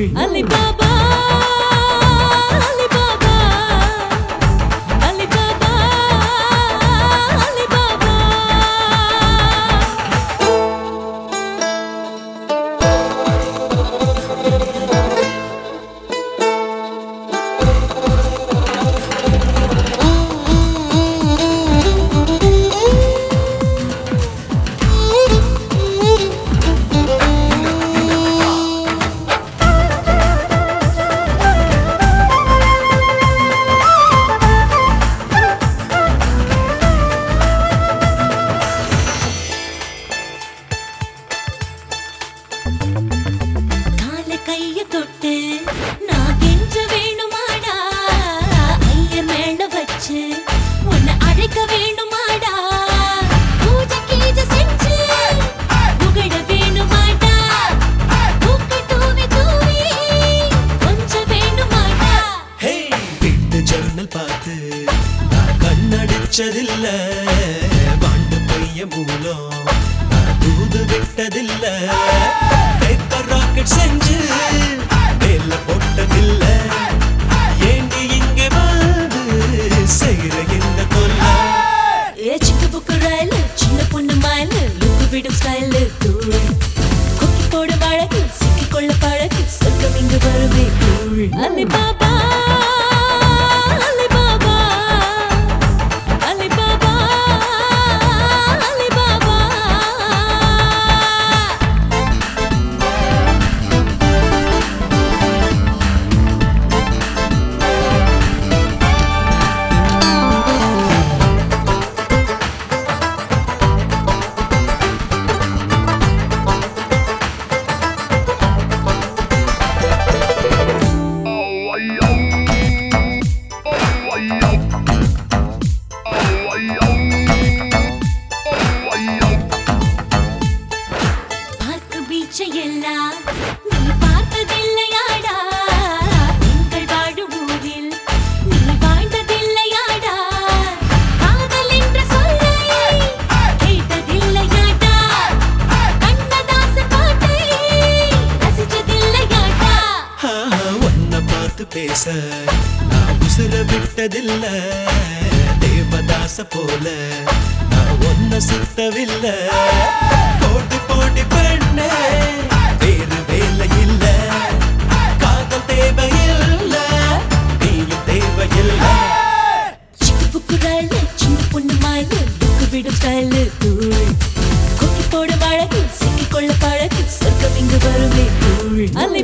Alibaba, Alibaba, Alibaba, Alibaba. கைய தொட்டு நான் கெஞ்ச வேணுமாடா, ஐயர் மேல வச்சு உன்னை அழைக்க வேணுமாடா, பூஜை கீஜ செஞ்சு புகழ வேணுமாடா, பூக்கை தூவி தூவி கொஞ்சம் வேணுமாடா. வீட்டு ஜன்னல் பார்த்து நான் கண்ணடிச்சதில்ல, வாண்டு பைய மூலம் தூது விட்டதில்ல, ராக்கெட் செஞ்சு மேல போட்டதில்ல, ஏண்டி இங்கே வந்து செய்யற இந்த தொல்ல. சின்ன புக்கு ரயில் சின்ன பொண்ணு மயில் லுக்கு விடும் ஸ்டைல் தூள், கொக்கி போடும் அழகு சிக்கிக்கொள்ள பழகு சொர்க்கம் இங்கு வருவே தூள். Alibaba, Alibaba, Alibaba, Alibaba. Park பீச்சை எல்லாம் நீ பார்த்ததில்லையாடா, எங்கள் வாழும் ஊரில் நீ வாழ்ந்ததில்லையாடா, காதல் என்ற சொல்லை கேட்டதில்லையாடா, கண்ணதாச பாட்டை ரசிச்சதில்லையாடா. உன்னை பார்த்து பேச நான் உசுர விட்டதில்ல, தேவதாச போல நான் ஒன்ன சுத்தவில்ல, போட்டி போட்டி பெண்ணே வேறு வேலை இல்ல, காதல் தேவையில்ல நீயும் தேவையில்ல. சிக்கு புக்கு ரயில் சின்ன பொண்ணு மயில் லுக்கு விடும் ஸ்டைல் தூள், கொக்கி போடும் அழகு சிக்கிக்கொள்ள பழகு சொர்க்கம் இங்கு வருவே தூள்.